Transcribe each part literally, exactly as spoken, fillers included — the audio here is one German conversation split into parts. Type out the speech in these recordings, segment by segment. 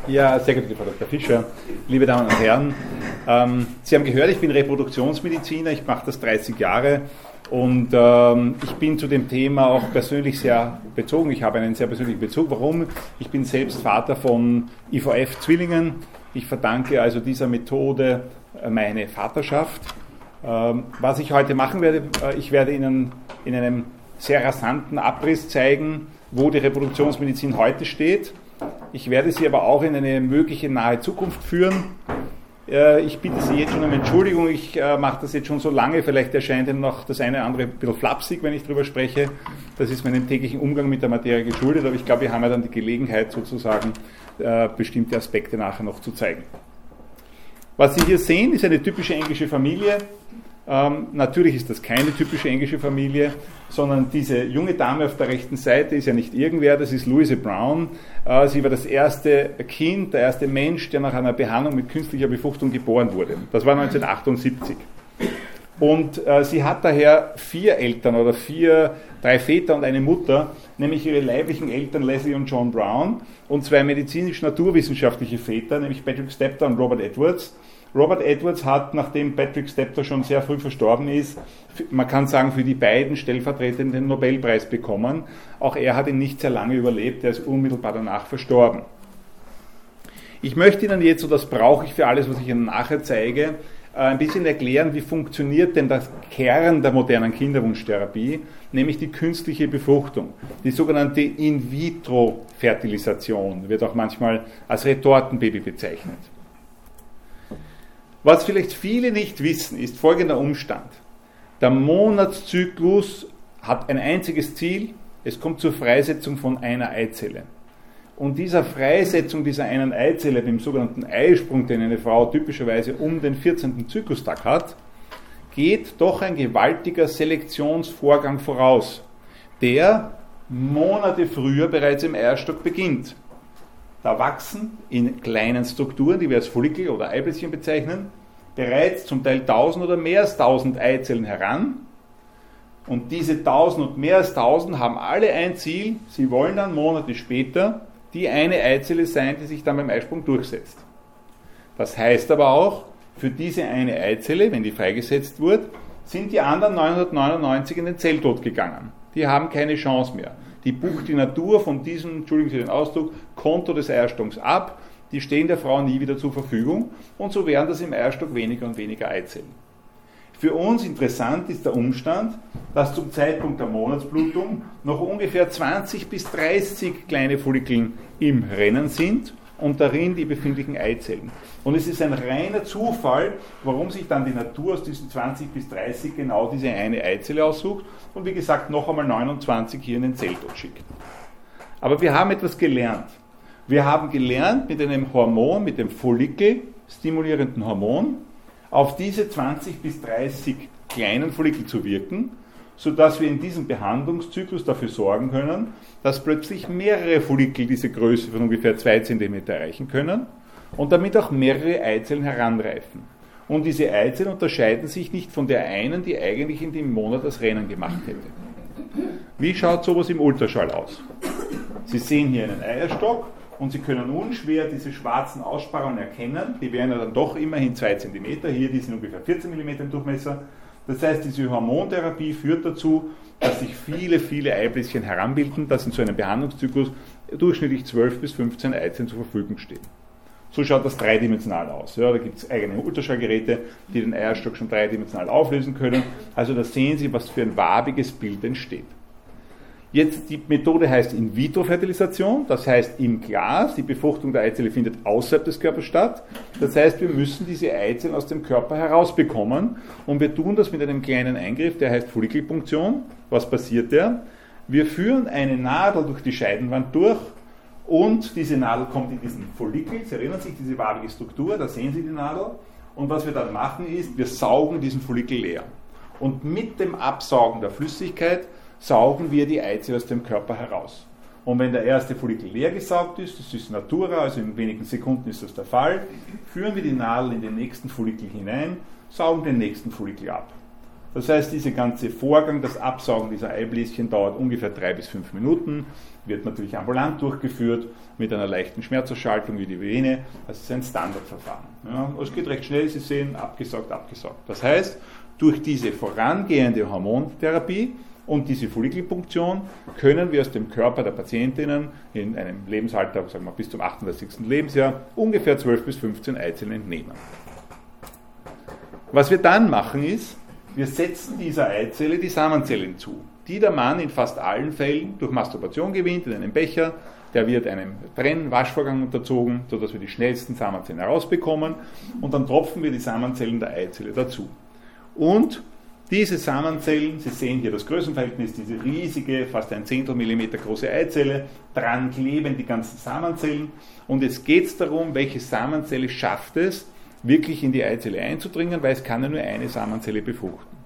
Ja, sehr geehrte Frau Doktor Fischer, liebe Damen und Herren, ähm, Sie haben gehört, ich bin Reproduktionsmediziner, ich mache das dreißig Jahre und ähm, ich bin zu dem Thema auch persönlich sehr bezogen, ich habe einen sehr persönlichen Bezug. Warum? Ich bin selbst Vater von I V F-Zwillingen, ich verdanke also dieser Methode meine Vaterschaft. Ähm, was ich heute machen werde, äh, ich werde Ihnen in einem sehr rasanten Abriss zeigen, wo die Reproduktionsmedizin heute steht. Ich werde Sie aber auch in eine mögliche nahe Zukunft führen. Ich bitte Sie jetzt schon um Entschuldigung, ich mache das jetzt schon so lange, vielleicht erscheint Ihnen noch das eine oder andere ein bisschen flapsig, wenn ich darüber spreche. Das ist meinem täglichen Umgang mit der Materie geschuldet, aber ich glaube, wir haben ja dann die Gelegenheit sozusagen, bestimmte Aspekte nachher noch zu zeigen. Was Sie hier sehen, ist eine typische englische Familie. Ähm, natürlich ist das keine typische englische Familie, sondern diese junge Dame auf der rechten Seite ist ja nicht irgendwer, das ist Louise Brown. Äh, sie war das erste Kind, der erste Mensch, der nach einer Behandlung mit künstlicher Befruchtung geboren wurde. Das war neunzehnhundertachtundsiebzig. Und äh, sie hat daher vier Eltern oder vier, drei Väter und eine Mutter, nämlich ihre leiblichen Eltern Leslie und John Brown und zwei medizinisch-naturwissenschaftliche Väter, nämlich Patrick Steptoe und Robert Edwards. Robert Edwards hat, nachdem Patrick Steptoe schon sehr früh verstorben ist, man kann sagen, für die beiden stellvertretend den Nobelpreis bekommen. Auch er hat ihn nicht sehr lange überlebt, er ist unmittelbar danach verstorben. Ich möchte Ihnen jetzt, und das brauche ich für alles, was ich Ihnen nachher zeige, ein bisschen erklären, wie funktioniert denn der Kern der modernen Kinderwunschtherapie, nämlich die künstliche Befruchtung. Die sogenannte In-vitro-Fertilisation wird auch manchmal als Retortenbaby bezeichnet. Was vielleicht viele nicht wissen, ist folgender Umstand. Der Monatszyklus hat ein einziges Ziel, es kommt zur Freisetzung von einer Eizelle. Und dieser Freisetzung dieser einen Eizelle, dem sogenannten Eisprung, den eine Frau typischerweise um den vierzehnten Zyklustag hat, geht doch ein gewaltiger Selektionsvorgang voraus, der Monate früher bereits im Eierstock beginnt. Da wachsen in kleinen Strukturen, die wir als Follikel oder Eibläschen bezeichnen, bereits zum Teil tausend oder mehr als tausend Eizellen heran. Und diese tausend und mehr als tausend haben alle ein Ziel, sie wollen dann Monate später die eine Eizelle sein, die sich dann beim Eisprung durchsetzt. Das heißt aber auch, für diese eine Eizelle, wenn die freigesetzt wird, sind die anderen neunhundertneunundneunzig in den Zelltod gegangen. Die haben keine Chance mehr. Die bucht die Natur von diesem, entschuldigen Sie den Ausdruck, Konto des Eierstomms ab, die stehen der Frau nie wieder zur Verfügung und so werden das im Eierstock weniger und weniger Eizellen. Für uns interessant ist der Umstand, dass zum Zeitpunkt der Monatsblutung noch ungefähr zwanzig bis dreißig kleine Follikeln im Rennen sind und darin die befindlichen Eizellen. Und es ist ein reiner Zufall, warum sich dann die Natur aus diesen zwanzig bis dreißig genau diese eine Eizelle aussucht und wie gesagt noch einmal neunundzwanzig hier in den Zelltod schickt. Aber wir haben etwas gelernt. Wir haben gelernt, mit einem Hormon, mit dem follikelstimulierenden Hormon, auf diese zwanzig bis dreißig kleinen Follikel zu wirken, sodass wir in diesem Behandlungszyklus dafür sorgen können, dass plötzlich mehrere Follikel diese Größe von ungefähr zwei Zentimeter erreichen können und damit auch mehrere Eizellen heranreifen. Und diese Eizellen unterscheiden sich nicht von der einen, die eigentlich in dem Monat das Rennen gemacht hätte. Wie schaut sowas im Ultraschall aus? Sie sehen hier einen Eierstock und Sie können unschwer diese schwarzen Aussparungen erkennen. Die wären ja dann doch immerhin zwei Zentimeter, hier die sind ungefähr vierzehn Millimeter im Durchmesser. Das heißt, diese Hormontherapie führt dazu, dass sich viele, viele Eibläschen heranbilden, dass in so einem Behandlungszyklus durchschnittlich zwölf bis fünfzehn Eizellen zur Verfügung stehen. So schaut das dreidimensional aus. Ja, da gibt es eigene Ultraschallgeräte, die den Eierstock schon dreidimensional auflösen können. Also da sehen Sie, was für ein wabiges Bild entsteht. Jetzt, die Methode heißt In-vitro-Fertilisation, das heißt im Glas. Die Befruchtung der Eizelle findet außerhalb des Körpers statt. Das heißt, wir müssen diese Eizellen aus dem Körper herausbekommen und wir tun das mit einem kleinen Eingriff, der heißt Follikelpunktion. Was passiert der? Wir führen eine Nadel durch die Scheidenwand durch und diese Nadel kommt in diesen Follikel. Sie erinnern sich, diese wabige Struktur, da sehen Sie die Nadel. Und was wir dann machen ist, wir saugen diesen Follikel leer. Und mit dem Absaugen der Flüssigkeit saugen wir die Eizelle aus dem Körper heraus. Und wenn der erste Follikel leer gesaugt ist, das ist Natura, also in wenigen Sekunden ist das der Fall, führen wir die Nadel in den nächsten Follikel hinein, saugen den nächsten Follikel ab. Das heißt, dieser ganze Vorgang, das Absaugen dieser Eibläschen dauert ungefähr drei bis fünf Minuten, wird natürlich ambulant durchgeführt, mit einer leichten Schmerzausschaltung wie die Vene. Das ist ein Standardverfahren. Ja, es geht recht schnell, Sie sehen, abgesaugt, abgesaugt. Das heißt, durch diese vorangehende Hormontherapie und diese Follikelpunktion können wir aus dem Körper der Patientinnen in einem Lebensalter, sagen wir bis zum achtunddreißigsten Lebensjahr, ungefähr zwölf bis fünfzehn Eizellen entnehmen. Was wir dann machen ist, wir setzen dieser Eizelle die Samenzellen zu, die der Mann in fast allen Fällen durch Masturbation gewinnt, in einem Becher. Der wird einem Trenn-Waschvorgang unterzogen, sodass wir die schnellsten Samenzellen herausbekommen, und dann tropfen wir die Samenzellen der Eizelle dazu. Und diese Samenzellen, Sie sehen hier das Größenverhältnis, diese riesige, fast ein Zehntel Millimeter große Eizelle, dran kleben die ganzen Samenzellen, und jetzt geht es darum, welche Samenzelle schafft es, wirklich in die Eizelle einzudringen, weil es kann ja nur eine Samenzelle befruchten.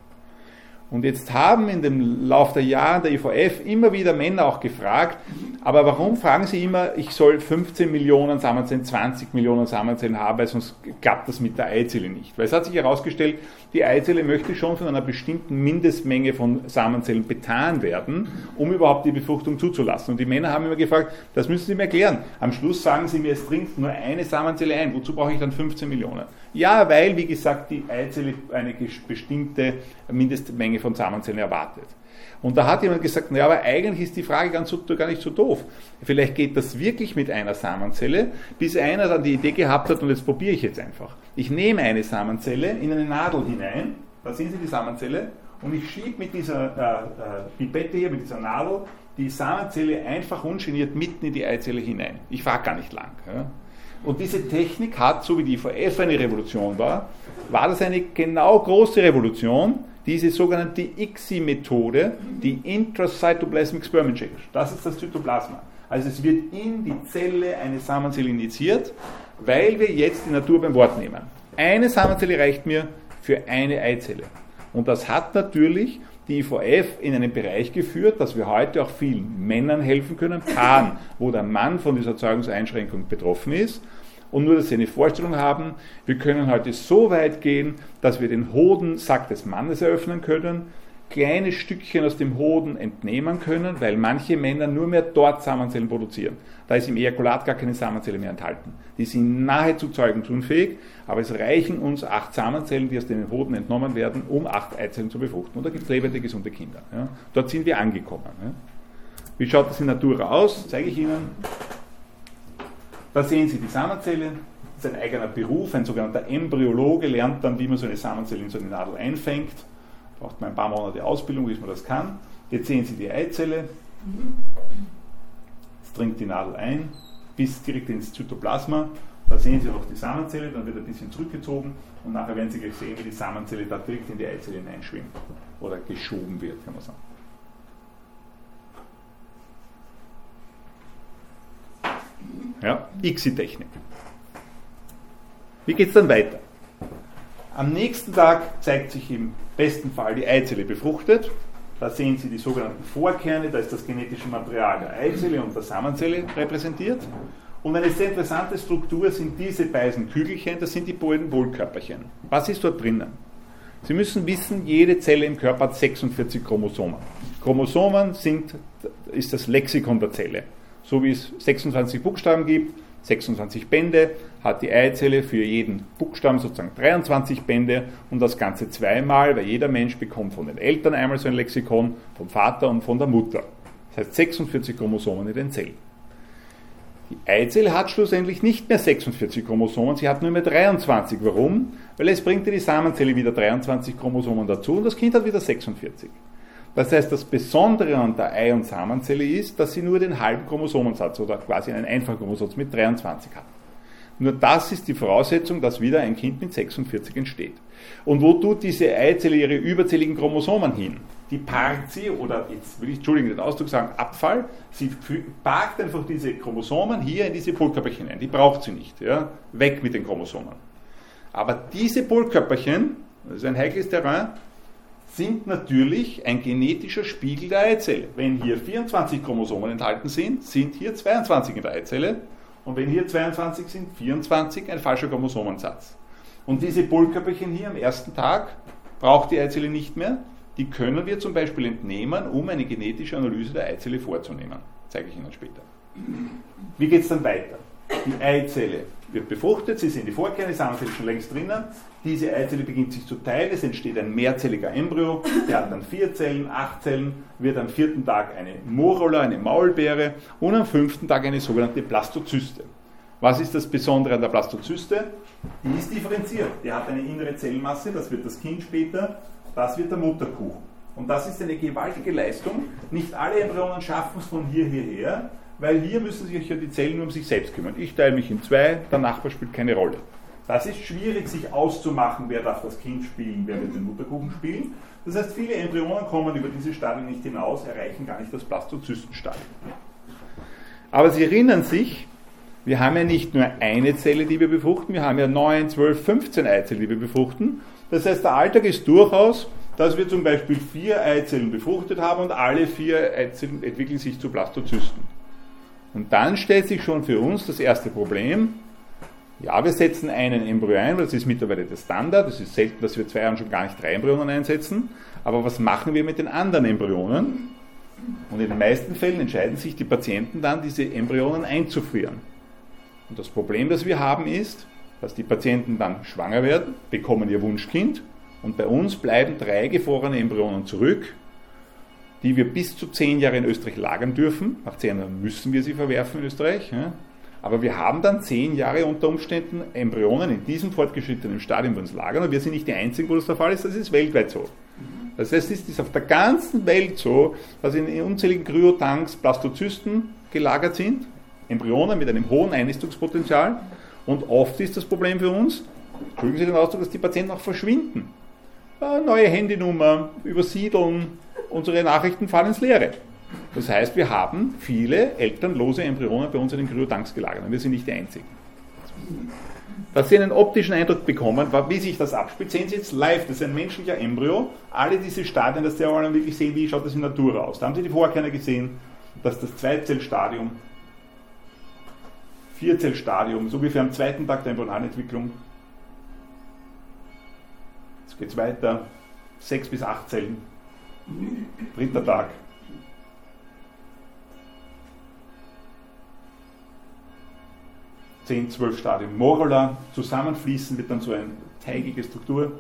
Und jetzt haben in dem Lauf der Jahre der I V F immer wieder Männer auch gefragt, aber warum fragen sie immer, ich soll fünfzehn Millionen Samenzellen, zwanzig Millionen Samenzellen haben, weil sonst klappt das mit der Eizelle nicht. Weil es hat sich herausgestellt, die Eizelle möchte schon von einer bestimmten Mindestmenge von Samenzellen betan werden, um überhaupt die Befruchtung zuzulassen. Und die Männer haben immer gefragt, das müssen Sie mir erklären. Am Schluss sagen Sie mir, es dringt nur eine Samenzelle ein, wozu brauche ich dann fünfzehn Millionen? Ja, weil, wie gesagt, die Eizelle eine bestimmte Mindestmenge von Samenzellen erwartet. Und da hat jemand gesagt, naja, aber eigentlich ist die Frage ganz so, gar nicht so doof. Vielleicht geht das wirklich mit einer Samenzelle, bis einer dann die Idee gehabt hat, und jetzt probiere ich jetzt einfach. Ich nehme eine Samenzelle in eine Nadel hinein, da sehen Sie die Samenzelle, und ich schiebe mit dieser äh, äh, Pipette hier, mit dieser Nadel, die Samenzelle einfach ungeniert mitten in die Eizelle hinein. Ich frage gar nicht lang. Ja. Und diese Technik hat, so wie die I V F eine Revolution war, war das eine genau große Revolution, diese sogenannte I C S I-Methode, die Intracytoplasmic Sperm Injection. Das ist das Zytoplasma. Also es wird in die Zelle eine Samenzelle injiziert, weil wir jetzt die Natur beim Wort nehmen. Eine Samenzelle reicht mir für eine Eizelle. Und das hat natürlich die I V F in einen Bereich geführt, dass wir heute auch vielen Männern helfen können, Paaren, wo der Mann von dieser Zeugungseinschränkung betroffen ist. Und nur, dass Sie eine Vorstellung haben, wir können heute so weit gehen, dass wir den Hodensack des Mannes eröffnen können, kleine Stückchen aus dem Hoden entnehmen können, weil manche Männer nur mehr dort Samenzellen produzieren. Da ist im Ejakulat gar keine Samenzelle mehr enthalten. Die sind nahezu zeugungsunfähig, aber es reichen uns acht Samenzellen, die aus den Hoden entnommen werden, um acht Eizellen zu befruchten. Und da gibt es lebende, gesunde Kinder. Ja. Dort sind wir angekommen. Ja. Wie schaut das in Natura aus? Zeige ich Ihnen. Da sehen Sie die Samenzelle. Das ist ein eigener Beruf. Ein sogenannter Embryologe lernt dann, wie man so eine Samenzelle in so eine Nadel einfängt. Braucht man ein paar Monate Ausbildung, bis man das kann. Jetzt sehen Sie die Eizelle. Jetzt dringt die Nadel ein, bis direkt ins Zytoplasma. Da sehen Sie noch die Samenzelle, dann wird ein bisschen zurückgezogen und nachher werden Sie gleich sehen, wie die Samenzelle da direkt in die Eizelle hineinschwimmt oder geschoben wird, kann man sagen. Ja, I C S I-Technik. Wie geht es dann weiter? Am nächsten Tag zeigt sich im besten Fall die Eizelle befruchtet. Da sehen Sie die sogenannten Vorkerne, da ist das genetische Material der Eizelle und der Samenzelle repräsentiert. Und eine sehr interessante Struktur sind diese beiden Kügelchen, das sind die beiden Polkörperchen. Was ist dort drinnen? Sie müssen wissen, jede Zelle im Körper hat sechsundvierzig Chromosomen. Chromosomen sind, ist das Lexikon der Zelle. So wie es sechsundzwanzig Buchstaben gibt, sechsundzwanzig Bände, hat die Eizelle für jeden Buchstaben sozusagen dreiundzwanzig Bände und das Ganze zweimal, weil jeder Mensch bekommt von den Eltern einmal so ein Lexikon, vom Vater und von der Mutter. Das heißt sechsundvierzig Chromosomen in den Zellen. Die Eizelle hat schlussendlich nicht mehr sechsundvierzig Chromosomen, sie hat nur mehr dreiundzwanzig. Warum? Weil es bringt die Samenzelle wieder dreiundzwanzig Chromosomen dazu und das Kind hat wieder sechsundvierzig. Das heißt, das Besondere an der Ei- und Samenzelle ist, dass sie nur den halben Chromosomensatz oder quasi einen Einfachchromosomensatz mit dreiundzwanzig hat. Nur das ist die Voraussetzung, dass wieder ein Kind mit sechsundvierzig entsteht. Und wo tut diese Eizelle ihre überzähligen Chromosomen hin? Die parkt sie, oder jetzt will ich, Entschuldigung, den Ausdruck sagen, Abfall, sie parkt einfach diese Chromosomen hier in diese Polkörperchen ein. Die braucht sie nicht. Ja? Weg mit den Chromosomen. Aber diese Polkörperchen, das ist ein heikles Terrain, sind natürlich ein genetischer Spiegel der Eizelle. Wenn hier vierundzwanzig Chromosomen enthalten sind, sind hier zweiundzwanzig in der Eizelle. Und wenn hier zweiundzwanzig sind, vierundzwanzig, ein falscher Chromosomensatz. Und diese Polkörperchen hier am ersten Tag braucht die Eizelle nicht mehr. Die können wir zum Beispiel entnehmen, um eine genetische Analyse der Eizelle vorzunehmen. Zeige ich Ihnen später. Wie geht es dann weiter? Die Eizelle wird befruchtet, Sie sehen die Vorkerne, die Samenzelle ist schon längst drinnen. Diese Eizelle beginnt sich zu teilen, es entsteht ein mehrzelliger Embryo, der hat dann vier Zellen, acht Zellen, wird am vierten Tag eine Morula, eine Maulbeere und am fünften Tag eine sogenannte Blastozyste. Was ist das Besondere an der Blastozyste? Die ist differenziert, die hat eine innere Zellmasse, das wird das Kind später, das wird der Mutterkuchen. Und das ist eine gewaltige Leistung. Nicht alle Embryonen schaffen es von hier hierher, weil hier müssen sich ja die Zellen nur um sich selbst kümmern. Ich teile mich in zwei, der Nachbar spielt keine Rolle. Das ist schwierig, sich auszumachen, wer darf das Kind spielen, wer wird den Mutterkuchen spielen. Das heißt, viele Embryonen kommen über diese Stadien nicht hinaus, erreichen gar nicht das Blastozystenstadium. Aber Sie erinnern sich, wir haben ja nicht nur eine Zelle, die wir befruchten, wir haben ja neun, zwölf, fünfzehn Eizellen, die wir befruchten. Das heißt, der Alltag ist durchaus, dass wir zum Beispiel vier Eizellen befruchtet haben und alle vier Eizellen entwickeln sich zu Blastozysten. Und dann stellt sich schon für uns das erste Problem. Ja, wir setzen einen Embryo ein, weil das ist mittlerweile der Standard. Es ist selten, dass wir zwei Jahren schon gar nicht drei Embryonen einsetzen. Aber was machen wir mit den anderen Embryonen? Und in den meisten Fällen entscheiden sich die Patienten dann, diese Embryonen einzufrieren. Und das Problem, das wir haben, ist, dass die Patienten dann schwanger werden, bekommen ihr Wunschkind und bei uns bleiben drei gefrorene Embryonen zurück, die wir bis zu zehn Jahre in Österreich lagern dürfen. Nach zehn Jahren müssen wir sie verwerfen in Österreich. Ja. Aber wir haben dann zehn Jahre unter Umständen Embryonen in diesem fortgeschrittenen Stadium, wo uns lagern. Und wir sind nicht die Einzigen, wo das der Fall ist. Das ist weltweit so. Das heißt, es ist auf der ganzen Welt so, dass in unzähligen Kryotanks Blastozysten gelagert sind. Embryonen mit einem hohen Einnistungspotenzial. Und oft ist das Problem für uns, entschuldigen Sie den Ausdruck, dass die Patienten auch verschwinden. Neue Handynummer, übersiedeln, unsere Nachrichten fallen ins Leere. Das heißt, wir haben viele elternlose Embryonen bei uns in den Kryotanks gelagert und wir sind nicht die Einzigen. Dass Sie einen optischen Eindruck bekommen, wie sich das abspielt, sehen Sie jetzt live, das ist ein menschlicher Embryo, alle diese Stadien, dass Sie auch wirklich sehen, wie schaut das in Natur aus. Da haben Sie die Vorkerne gesehen, dass das Zweizellstadium, Vierzellstadium, so ungefähr am zweiten Tag der Embryonalentwicklung. Jetzt geht es weiter, sechs bis acht Zellen, dritter Tag. zehn, zwölf Stadien Morula, zusammenfließen wird dann so eine teigige Struktur.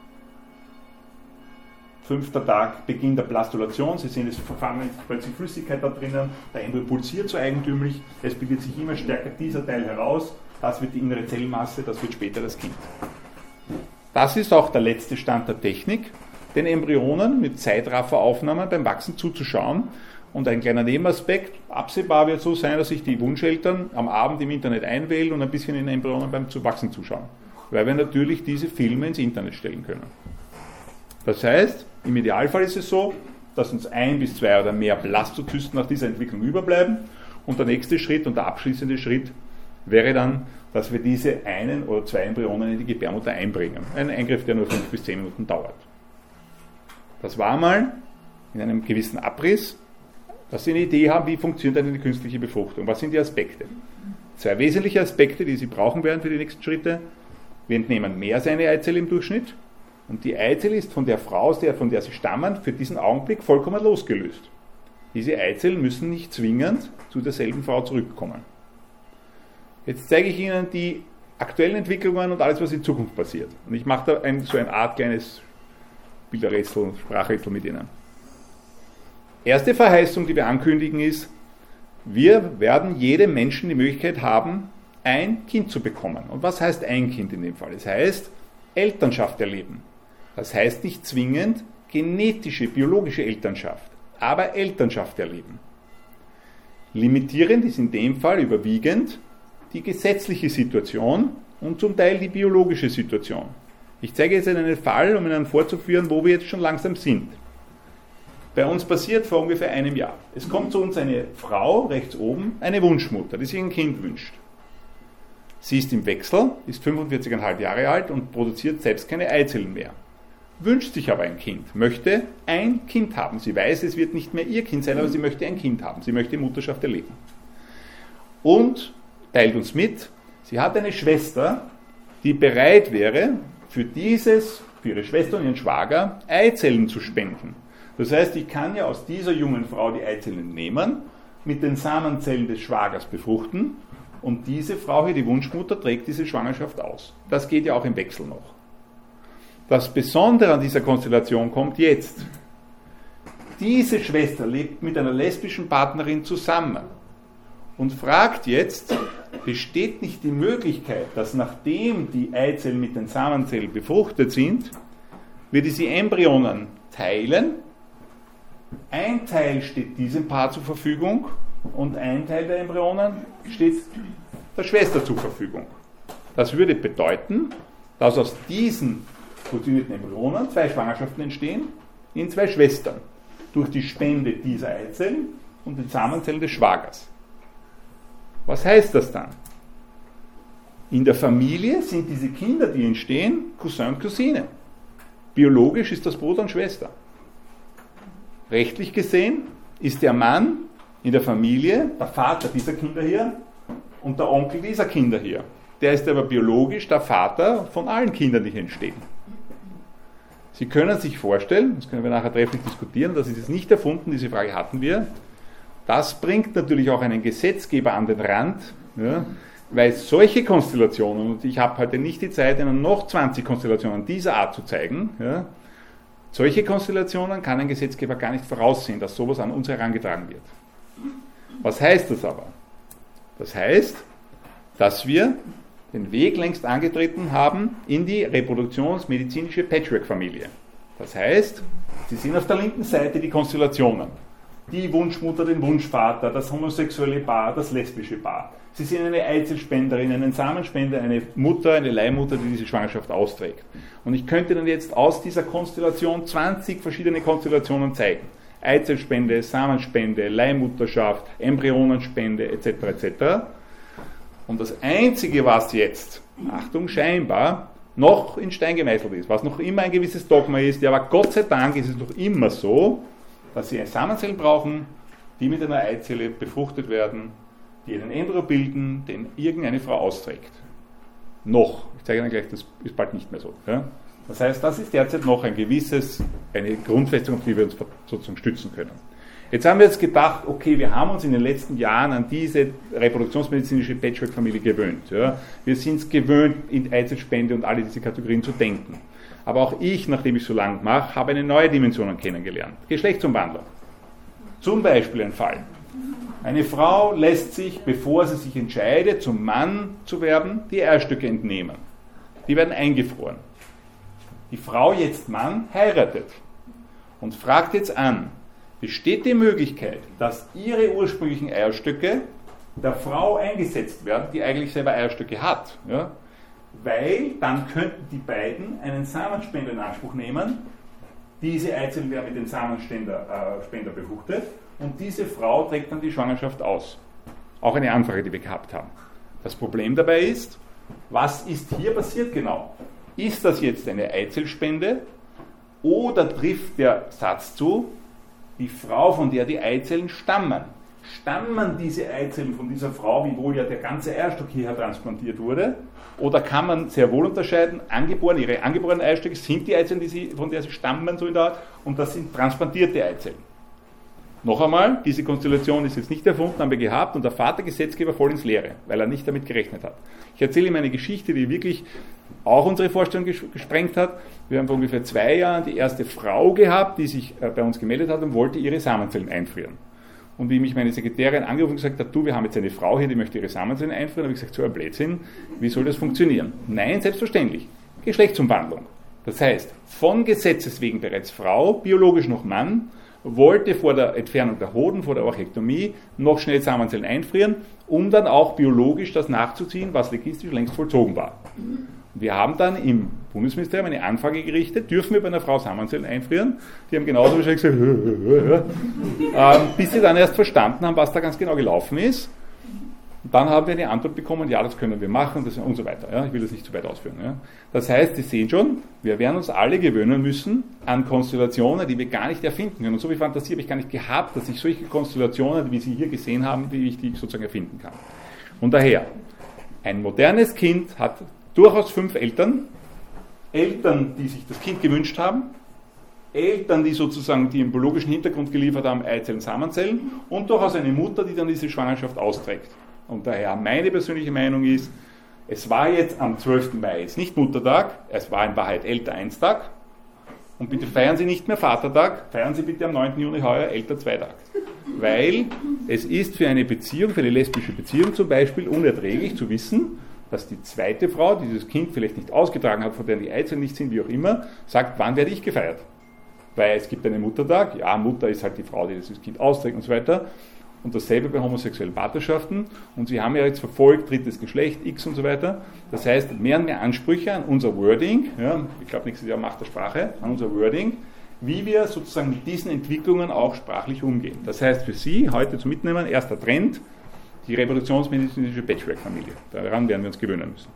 Fünfter Tag, Beginn der Blastulation. Sie sehen, es verfangen plötzlich Flüssigkeit da drinnen. Der Embryo pulsiert so eigentümlich. Es bildet sich immer stärker dieser Teil heraus. Das wird die innere Zellmasse, das wird später das Kind. Das ist auch der letzte Stand der Technik, den Embryonen mit Zeitrafferaufnahmen beim Wachsen zuzuschauen. Und ein kleiner Nebenaspekt, absehbar wird so sein, dass sich die Wunscheltern am Abend im Internet einwählen und ein bisschen in Embryonen beim Wachsen zuschauen. Weil wir natürlich diese Filme ins Internet stellen können. Das heißt, im Idealfall ist es so, dass uns ein bis zwei oder mehr Blastozysten nach dieser Entwicklung überbleiben. Und der nächste Schritt und der abschließende Schritt wäre dann, dass wir diese einen oder zwei Embryonen in die Gebärmutter einbringen. Ein Eingriff, der nur fünf bis zehn Minuten dauert. Das war mal in einem gewissen Abriss, dass Sie eine Idee haben, wie funktioniert eine künstliche Befruchtung. Was sind die Aspekte? Zwei wesentliche Aspekte, die Sie brauchen werden für die nächsten Schritte. Wir entnehmen mehr als eine Eizelle im Durchschnitt. Und die Eizelle ist von der Frau, aus der, von der sie stammen, für diesen Augenblick vollkommen losgelöst. Diese Eizellen müssen nicht zwingend zu derselben Frau zurückkommen. Jetzt zeige ich Ihnen die aktuellen Entwicklungen und alles, was in Zukunft passiert. Und ich mache da ein, so eine Art kleines Bilderrätsel, Sprachrätsel mit Ihnen. Erste Verheißung, die wir ankündigen, ist, wir werden jedem Menschen die Möglichkeit haben, ein Kind zu bekommen. Und was heißt ein Kind in dem Fall? Es heißt Elternschaft erleben. Das heißt nicht zwingend genetische, biologische Elternschaft, aber Elternschaft erleben. Limitierend ist in dem Fall überwiegend die gesetzliche Situation und zum Teil die biologische Situation. Ich zeige jetzt einen Fall, um Ihnen vorzuführen, wo wir jetzt schon langsam sind. Bei uns passiert vor ungefähr einem Jahr. Es kommt zu uns eine Frau, rechts oben, eine Wunschmutter, die sich ein Kind wünscht. Sie ist im Wechsel, ist fünfundvierzig Komma fünf Jahre alt und produziert selbst keine Eizellen mehr. Wünscht sich aber ein Kind, möchte ein Kind haben. Sie weiß, es wird nicht mehr ihr Kind sein, aber sie möchte ein Kind haben. Sie möchte die Mutterschaft erleben. Und teilt uns mit, sie hat eine Schwester, die bereit wäre, für dieses für ihre Schwester und ihren Schwager Eizellen zu spenden. Das heißt, ich kann ja aus dieser jungen Frau die Eizellen nehmen, mit den Samenzellen des Schwagers befruchten und diese Frau hier, die Wunschmutter, trägt diese Schwangerschaft aus. Das geht ja auch im Wechsel noch. Das Besondere an dieser Konstellation kommt jetzt. Diese Schwester lebt mit einer lesbischen Partnerin zusammen und fragt jetzt, besteht nicht die Möglichkeit, dass nachdem die Eizellen mit den Samenzellen befruchtet sind, wir diese Embryonen teilen? Ein Teil steht diesem Paar zur Verfügung und ein Teil der Embryonen steht der Schwester zur Verfügung. Das würde bedeuten, dass aus diesen fusionierten Embryonen zwei Schwangerschaften entstehen in zwei Schwestern durch die Spende dieser Eizellen und den Samenzellen des Schwagers. Was heißt das dann? In der Familie sind diese Kinder, die entstehen, Cousin und Cousine. Biologisch ist das Bruder und Schwester. Rechtlich gesehen ist der Mann in der Familie der Vater dieser Kinder hier und der Onkel dieser Kinder hier. Der ist aber biologisch der Vater von allen Kindern, die hier entstehen. Sie können sich vorstellen, das können wir nachher trefflich diskutieren, das ist jetzt nicht erfunden, diese Frage hatten wir. Das bringt natürlich auch einen Gesetzgeber an den Rand, ja, weil solche Konstellationen, und ich habe heute nicht die Zeit, Ihnen noch zwanzig Konstellationen dieser Art zu zeigen, ja, solche Konstellationen kann ein Gesetzgeber gar nicht voraussehen, dass sowas an uns herangetragen wird. Was heißt das aber? Das heißt, dass wir den Weg längst angetreten haben in die reproduktionsmedizinische Patchwork-Familie. Das heißt, Sie sehen auf der linken Seite die Konstellationen. Die Wunschmutter, den Wunschvater, das homosexuelle Paar, das lesbische Paar. Sie sehen eine Eizellspenderin, einen Samenspender, eine Mutter, eine Leihmutter, die diese Schwangerschaft austrägt. Und ich könnte dann jetzt aus dieser Konstellation zwanzig verschiedene Konstellationen zeigen. Eizellspende, Samenspende, Leihmutterschaft, Embryonenspende et cetera et cetera. Und das Einzige, was jetzt, Achtung, scheinbar noch in Stein gemeißelt ist, was noch immer ein gewisses Dogma ist, ja, aber Gott sei Dank ist es noch immer so, dass Sie Samenzellen brauchen, die mit einer Eizelle befruchtet werden, die einen Embryo bilden, den irgendeine Frau austrägt. Noch. Ich zeige Ihnen gleich, das ist bald nicht mehr so. Ja? Das heißt, das ist derzeit noch ein gewisses, eine Grundfestung, auf die wir uns sozusagen stützen können. Jetzt haben wir jetzt gedacht, okay, wir haben uns in den letzten Jahren an diese reproduktionsmedizinische Patchwork-Familie gewöhnt. Ja? Wir sind es gewöhnt, in Eizellspende und alle diese Kategorien zu denken. Aber auch ich, nachdem ich so lange mache, habe eine neue Dimension kennengelernt. Geschlechtsumwandlung. Zum Beispiel ein Fall. Eine Frau lässt sich, bevor sie sich entscheidet, zum Mann zu werden, die Eierstöcke entnehmen. Die werden eingefroren. Die Frau, jetzt Mann, heiratet und fragt jetzt an, besteht die Möglichkeit, dass ihre ursprünglichen Eierstöcke der Frau eingesetzt werden, die eigentlich selber Eierstöcke hat. Ja? Weil dann könnten die beiden einen Samenspender in Anspruch nehmen, diese Eizellen werden mit dem Samenspender äh, Spender befruchtet und diese Frau trägt dann die Schwangerschaft aus. Auch eine Anfrage, die wir gehabt haben. Das Problem dabei ist, was ist hier passiert genau? Ist das jetzt eine Eizellspende oder trifft der Satz zu, die Frau, von der die Eizellen stammen? Stammen diese Eizellen von dieser Frau, wiewohl ja der ganze Eierstock hierher transplantiert wurde? Oder kann man sehr wohl unterscheiden, angeboren, ihre angeborenen Eierstöcke sind die Eizellen, die sie, von der sie stammen, so in der Art, und das sind transplantierte Eizellen. Noch einmal, diese Konstellation ist jetzt nicht erfunden, haben wir gehabt und der Vater Gesetzgeber voll ins Leere, weil er nicht damit gerechnet hat. Ich erzähle ihm eine Geschichte, die wirklich auch unsere Vorstellung gesprengt hat. Wir haben vor ungefähr zwei Jahren die erste Frau gehabt, die sich bei uns gemeldet hat und wollte ihre Samenzellen einfrieren. Und wie mich meine Sekretärin angerufen und gesagt hat, du, wir haben jetzt eine Frau hier, die möchte ihre Samenzellen einfrieren, habe ich gesagt, so ein Blödsinn, wie soll das funktionieren? Nein, selbstverständlich. Geschlechtsumwandlung. Das heißt, von Gesetzes wegen bereits Frau, biologisch noch Mann, wollte vor der Entfernung der Hoden, vor der Orchektomie, noch schnell Samenzellen einfrieren, um dann auch biologisch das nachzuziehen, was legistisch längst vollzogen war. Wir haben dann im Bundesministerium eine Anfrage gerichtet, dürfen wir bei einer Frau Samenzellen einfrieren? Die haben genauso wahrscheinlich gesagt, hö, hö, hö, ähm, bis sie dann erst verstanden haben, was da ganz genau gelaufen ist. Und dann haben wir eine Antwort bekommen, ja, das können wir machen das, und so weiter. Ja. Ich will das nicht zu weit ausführen. Ja. Das heißt, Sie sehen schon, wir werden uns alle gewöhnen müssen an Konstellationen, die wir gar nicht erfinden können. Und so viel Fantasie habe ich gar nicht gehabt, dass ich solche Konstellationen, wie Sie hier gesehen haben, wie ich die sozusagen erfinden kann. Und daher, ein modernes Kind hat durchaus fünf Eltern, Eltern, die sich das Kind gewünscht haben, Eltern, die sozusagen die im biologischen Hintergrund geliefert haben, Eizellen, Samenzellen, und durchaus eine Mutter, die dann diese Schwangerschaft austrägt. Und daher meine persönliche Meinung ist, es war jetzt am zwölften Mai jetzt nicht Muttertag, es war in Wahrheit Elter eins Tag. Und bitte feiern Sie nicht mehr Vatertag, feiern Sie bitte am neunten Juni heuer Elter zwei Tag. Weil es ist für eine Beziehung, für eine lesbische Beziehung zum Beispiel, unerträglich zu wissen, dass die zweite Frau, die dieses Kind vielleicht nicht ausgetragen hat, von der die Eizellen nicht sind, wie auch immer, sagt, wann werde ich gefeiert? Weil es gibt einen Muttertag, ja, Mutter ist halt die Frau, die dieses Kind austrägt und so weiter. Und dasselbe bei homosexuellen Partnerschaften. Und Sie haben ja jetzt verfolgt, drittes Geschlecht, X und so weiter. Das heißt, mehr und mehr Ansprüche an unser Wording, ja, ich glaube, nächstes Jahr Macht der Sprache, an unser Wording, wie wir sozusagen mit diesen Entwicklungen auch sprachlich umgehen. Das heißt für Sie, heute zu mitnehmen, erster Trend, die reproduktionsmedizinische Patchwork-Familie. Daran werden wir uns gewöhnen müssen.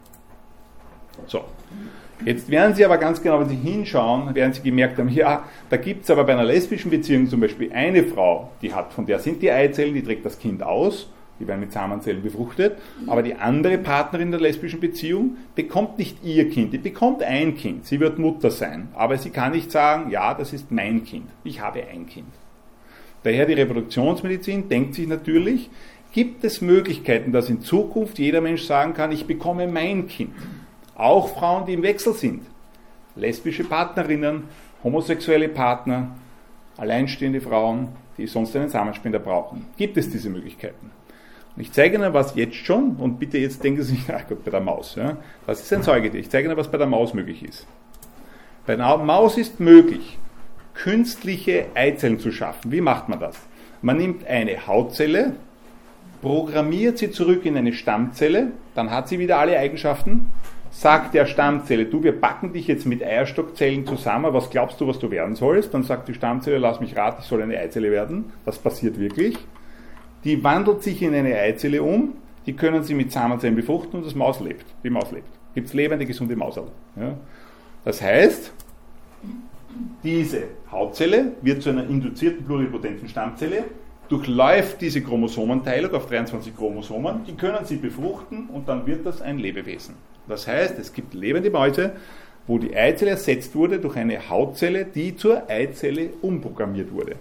So. Jetzt werden Sie aber ganz genau, wenn Sie hinschauen, werden Sie gemerkt haben, ja, da gibt es aber bei einer lesbischen Beziehung zum Beispiel eine Frau, die hat, von der sind die Eizellen, die trägt das Kind aus, die werden mit Samenzellen befruchtet, aber die andere Partnerin der lesbischen Beziehung bekommt nicht ihr Kind, die bekommt ein Kind, sie wird Mutter sein, aber sie kann nicht sagen, ja, das ist mein Kind, ich habe ein Kind. Daher die Reproduktionsmedizin denkt sich natürlich, gibt es Möglichkeiten, dass in Zukunft jeder Mensch sagen kann, ich bekomme mein Kind. Auch Frauen, die im Wechsel sind, lesbische Partnerinnen, homosexuelle Partner, alleinstehende Frauen, die sonst einen Samenspender brauchen. Gibt es diese Möglichkeiten? Und ich zeige Ihnen was jetzt schon, und bitte jetzt denken Sie, ach Gott, bei der Maus. Ja, das ist ein Säugetier. Ich zeige Ihnen, was bei der Maus möglich ist. Bei der Maus ist möglich, künstliche Eizellen zu schaffen. Wie macht man das? Man nimmt eine Hautzelle, programmiert sie zurück in eine Stammzelle, dann hat sie wieder alle Eigenschaften, sagt der Stammzelle, du, wir packen dich jetzt mit Eierstockzellen zusammen, was glaubst du, was du werden sollst? Dann sagt die Stammzelle, lass mich raten, ich soll eine Eizelle werden. Das passiert wirklich. Die wandelt sich in eine Eizelle um, die können sie mit Samenzellen befruchten und das Maus lebt. Die Maus lebt. Gibt es lebende, gesunde Mauserl. Ja? Das heißt, diese Hautzelle wird zu einer induzierten pluripotenten Stammzelle, durchläuft diese Chromosomenteilung auf dreiundzwanzig Chromosomen, die können sie befruchten und dann wird das ein Lebewesen. Das heißt, es gibt lebende Mäuse, wo die Eizelle ersetzt wurde durch eine Hautzelle, die zur Eizelle umprogrammiert wurde.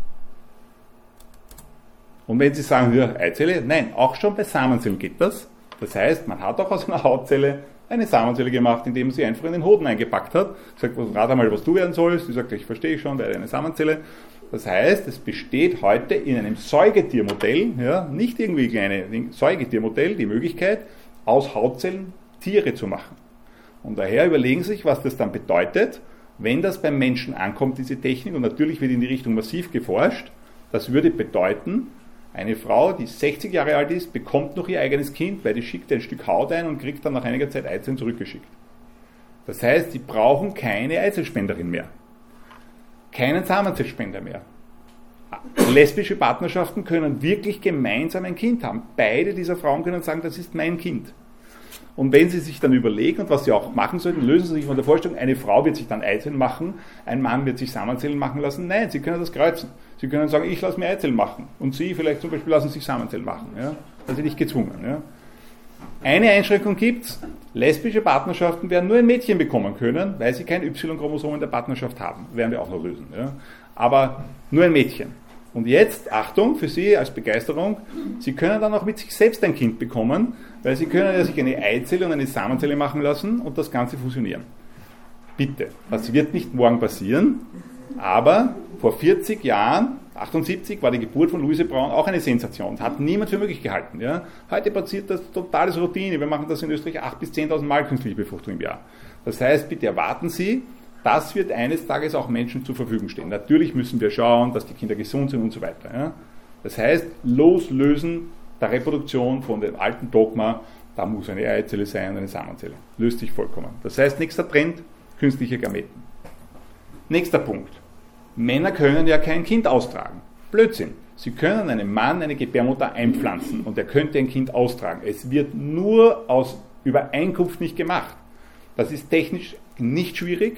Und wenn Sie sagen, ja, Eizelle, nein, auch schon bei Samenzellen geht das. Das heißt, man hat auch aus einer Hautzelle eine Samenzelle gemacht, indem man sie einfach in den Hoden eingepackt hat. Sagt, rate mal, was du werden sollst. Die sagt, ich verstehe schon, werde eine Samenzelle. Das heißt, es besteht heute in einem Säugetiermodell, ja, nicht irgendwie kleine Säugetiermodell, die Möglichkeit, aus Hautzellen Tiere zu machen. Und daher überlegen Sie sich, was das dann bedeutet, wenn das beim Menschen ankommt, diese Technik, und natürlich wird in die Richtung massiv geforscht. Das würde bedeuten, eine Frau, die sechzig Jahre alt ist, bekommt noch ihr eigenes Kind, weil die schickt ein Stück Haut ein und kriegt dann nach einiger Zeit Eizellen zurückgeschickt. Das heißt, sie brauchen keine Eizellspenderin mehr. Keinen Samenzellspender mehr. Lesbische Partnerschaften können wirklich gemeinsam ein Kind haben. Beide dieser Frauen können sagen, das ist mein Kind. Und wenn Sie sich dann überlegen, und was Sie auch machen sollten, lösen Sie sich von der Vorstellung, eine Frau wird sich dann Eizellen machen, ein Mann wird sich Samenzellen machen lassen. Nein, Sie können das kreuzen. Sie können sagen, ich lasse mir Eizellen machen. Und Sie vielleicht zum Beispiel lassen sich Samenzellen machen. Ja? Da sind nicht gezwungen. Ja? Eine Einschränkung gibt es, lesbische Partnerschaften werden nur ein Mädchen bekommen können, weil sie kein Y-Chromosom in der Partnerschaft haben. Werden wir auch noch lösen. Ja? Aber nur ein Mädchen. Und jetzt, Achtung, für Sie als Begeisterung, Sie können dann auch mit sich selbst ein Kind bekommen, weil Sie können ja sich eine Eizelle und eine Samenzelle machen lassen und das Ganze fusionieren. Bitte, das wird nicht morgen passieren, aber vor vierzig Jahren, achtundsiebzig, war die Geburt von Luise Braun auch eine Sensation. Das hat niemand für möglich gehalten. Ja? Heute passiert das totales Routine. Wir machen das in Österreich acht bis zehntausend Mal künstliche Befruchtung im Jahr. Das heißt, bitte erwarten Sie, das wird eines Tages auch Menschen zur Verfügung stehen. Natürlich müssen wir schauen, dass die Kinder gesund sind und so weiter. Ja? Das heißt, loslösen der Reproduktion von dem alten Dogma, da muss eine Eizelle sein und eine Samenzelle. Löst sich vollkommen. Das heißt, nächster Trend, künstliche Gameten. Nächster Punkt. Männer können ja kein Kind austragen. Blödsinn. Sie können einem Mann eine Gebärmutter einpflanzen und er könnte ein Kind austragen. Es wird nur aus Übereinkunft nicht gemacht. Das ist technisch nicht schwierig.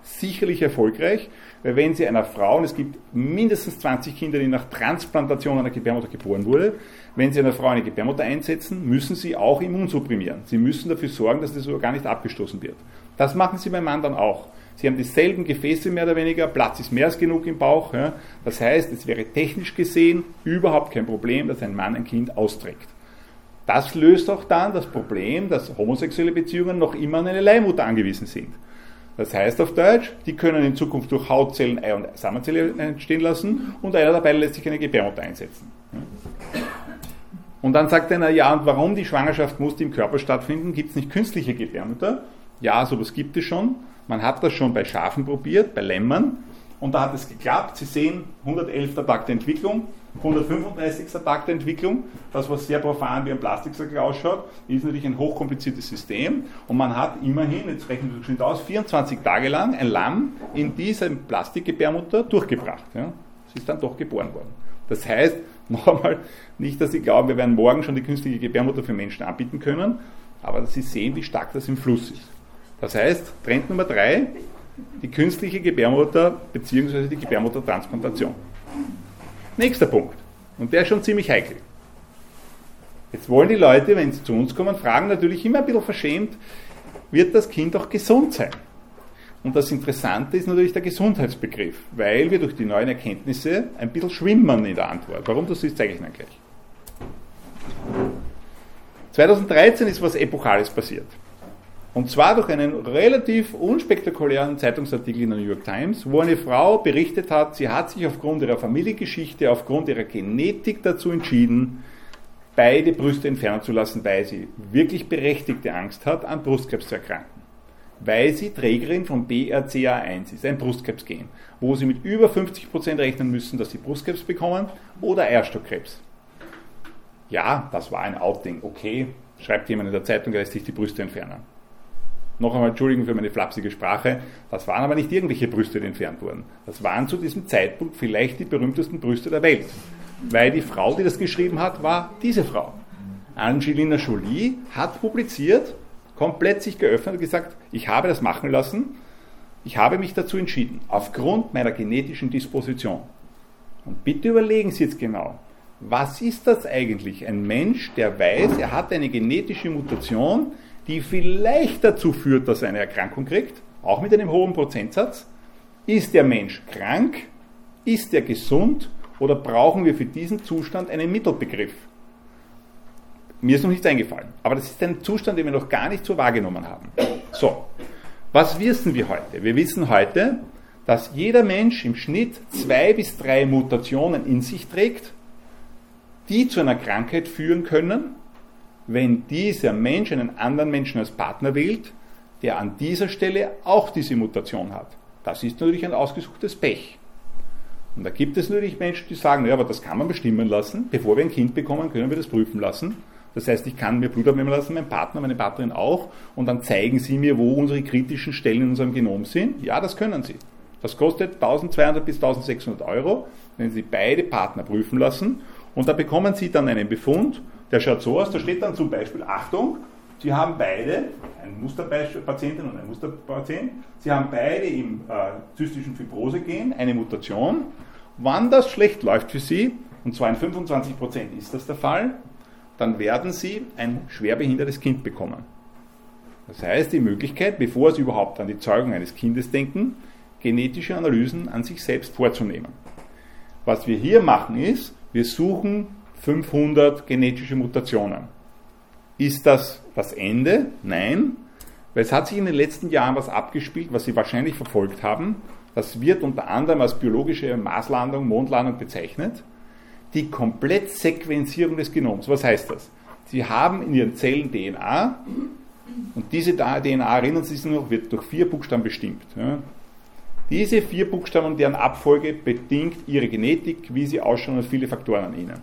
sicherlich erfolgreich, weil wenn Sie einer Frau, und es gibt mindestens zwanzig Kinder, die nach Transplantation einer Gebärmutter geboren wurde, wenn Sie einer Frau eine Gebärmutter einsetzen, müssen Sie auch immunsupprimieren. Sie müssen dafür sorgen, dass das sogar gar nicht abgestoßen wird. Das machen Sie beim Mann dann auch. Sie haben dieselben Gefäße mehr oder weniger, Platz ist mehr als genug im Bauch. Ja. Das heißt, es wäre technisch gesehen überhaupt kein Problem, dass ein Mann ein Kind austrägt. Das löst auch dann das Problem, dass homosexuelle Beziehungen noch immer an eine Leihmutter angewiesen sind. Das heißt auf Deutsch, die können in Zukunft durch Hautzellen Ei- und Samenzelle entstehen lassen und einer dabei lässt sich eine Gebärmutter einsetzen. Und dann sagt einer, ja, und warum die Schwangerschaft muss die im Körper stattfinden? Gibt es nicht künstliche Gebärmutter? Ja, sowas gibt es schon. Man hat das schon bei Schafen probiert, bei Lämmern, und da hat es geklappt. Sie sehen hundertelfter Tag der Entwicklung, hundertfünfunddreißigster Tag der Entwicklung. Das, was sehr profan wie ein Plastiksack ausschaut, ist natürlich ein hochkompliziertes System. Und man hat immerhin, jetzt rechnen wir das aus, vierundzwanzig Tage lang ein Lamm in dieser Plastikgebärmutter durchgebracht. Ja. Sie ist dann doch geboren worden. Das heißt, noch einmal, nicht, dass Sie glauben, wir werden morgen schon die künstliche Gebärmutter für Menschen anbieten können, aber dass Sie sehen, wie stark das im Fluss ist. Das heißt, Trend Nummer drei, die künstliche Gebärmutter bzw. die Gebärmuttertransplantation. Nächster Punkt, und der ist schon ziemlich heikel. Jetzt wollen die Leute, wenn sie zu uns kommen, fragen natürlich immer ein bisschen verschämt, wird das Kind auch gesund sein? Und das Interessante ist natürlich der Gesundheitsbegriff, weil wir durch die neuen Erkenntnisse ein bisschen schwimmen in der Antwort. Warum das ist, zeige ich Ihnen gleich. zweitausenddreizehn ist was Epochales passiert. Und zwar durch einen relativ unspektakulären Zeitungsartikel in der New York Times, wo eine Frau berichtet hat, sie hat sich aufgrund ihrer Familiengeschichte, aufgrund ihrer Genetik dazu entschieden, beide Brüste entfernen zu lassen, weil sie wirklich berechtigte Angst hat, an Brustkrebs zu erkranken. Weil sie Trägerin von B R C A eins ist, ein Brustkrebsgen, wo sie mit über fünfzig Prozent rechnen müssen, dass sie Brustkrebs bekommen oder Eierstockkrebs. Ja, das war ein Outing, okay, schreibt jemand in der Zeitung, er lässt sich die Brüste entfernen. Noch einmal Entschuldigung für meine flapsige Sprache, das waren aber nicht irgendwelche Brüste, die entfernt wurden. Das waren zu diesem Zeitpunkt vielleicht die berühmtesten Brüste der Welt. Weil die Frau, die das geschrieben hat, war diese Frau. Angelina Jolie hat publiziert, komplett sich geöffnet und gesagt, ich habe das machen lassen, ich habe mich dazu entschieden, aufgrund meiner genetischen Disposition. Und bitte überlegen Sie jetzt genau, was ist das eigentlich? Ein Mensch, der weiß, er hat eine genetische Mutation, die vielleicht dazu führt, dass er eine Erkrankung kriegt, auch mit einem hohen Prozentsatz. Ist der Mensch krank? Ist er gesund? Oder brauchen wir für diesen Zustand einen Mittelbegriff? Mir ist noch nichts eingefallen, aber das ist ein Zustand, den wir noch gar nicht so wahrgenommen haben. So, was wissen wir heute? Wir wissen heute, dass jeder Mensch im Schnitt zwei bis drei Mutationen in sich trägt, die zu einer Krankheit führen können, wenn dieser Mensch einen anderen Menschen als Partner wählt, der an dieser Stelle auch diese Mutation hat. Das ist natürlich ein ausgesuchtes Pech. Und da gibt es natürlich Menschen, die sagen, ja, aber das kann man bestimmen lassen. Bevor wir ein Kind bekommen, können wir das prüfen lassen. Das heißt, ich kann mir Blut abnehmen lassen, mein Partner, meine Partnerin auch, und dann zeigen sie mir, wo unsere kritischen Stellen in unserem Genom sind. Ja, das können sie. Das kostet eintausendzweihundert bis eintausendsechshundert Euro, wenn sie beide Partner prüfen lassen. Und da bekommen sie dann einen Befund, der schaut so aus, da steht dann zum Beispiel, Achtung, Sie haben beide, ein Musterpatientin und ein Musterpatient, Sie haben beide im äh, zystischen Fibrose-Gen eine Mutation. Wann das schlecht läuft für Sie, und zwar in fünfundzwanzig Prozent ist das der Fall, dann werden Sie ein schwerbehindertes Kind bekommen. Das heißt, die Möglichkeit, bevor Sie überhaupt an die Zeugung eines Kindes denken, genetische Analysen an sich selbst vorzunehmen. Was wir hier machen ist, wir suchen fünfhundert genetische Mutationen. Ist das das Ende? Nein, weil es hat sich in den letzten Jahren was abgespielt, was Sie wahrscheinlich verfolgt haben. Das wird unter anderem als biologische Marslandung, Mondlandung bezeichnet. Die Komplettsequenzierung des Genoms. Was heißt das? Sie haben in Ihren Zellen D N A und diese D N A, erinnern Sie sich noch, wird durch vier Buchstaben bestimmt. Ja. Diese vier Buchstaben und deren Abfolge bedingt Ihre Genetik, wie sie ausschauen, und viele Faktoren an Ihnen.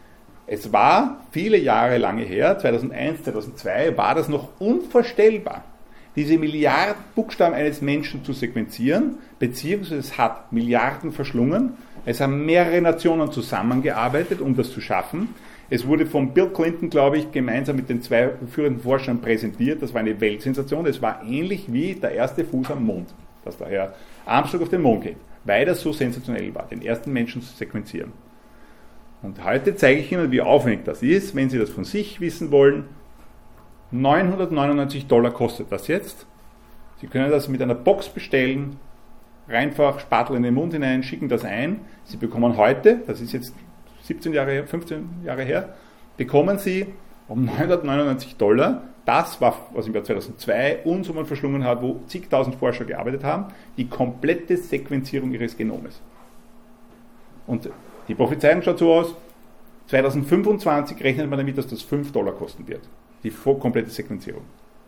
Es war viele Jahre lange her, zweitausendeins, zweitausendzwei, war das noch unvorstellbar, diese Milliarden Buchstaben eines Menschen zu sequenzieren, beziehungsweise es hat Milliarden verschlungen. Es haben mehrere Nationen zusammengearbeitet, um das zu schaffen. Es wurde von Bill Clinton, glaube ich, gemeinsam mit den zwei führenden Forschern präsentiert. Das war eine Weltsensation. Es war ähnlich wie der erste Fuß am Mond. dass der Herr Armstrong auf den Mond geht, weil das so sensationell war, den ersten Menschen zu sequenzieren. Und heute zeige ich Ihnen, wie aufwendig das ist, wenn Sie das von sich wissen wollen. neunhundertneunundneunzig Dollar kostet das jetzt. Sie können das mit einer Box bestellen, einfach Spatel in den Mund hinein, schicken das ein. Sie bekommen heute, das ist jetzt siebzehn Jahre her, fünfzehn Jahre her, bekommen Sie um neunhundertneunundneunzig Dollar, das war, was im Jahr zweitausendzwei Unsummen verschlungen hat, wo zigtausend Forscher gearbeitet haben, die komplette Sequenzierung Ihres Genomes. Und die Prophezeiung schaut so aus, zweitausendfünfundzwanzig rechnet man damit, dass das fünf Dollar kosten wird, die komplette Sequenzierung.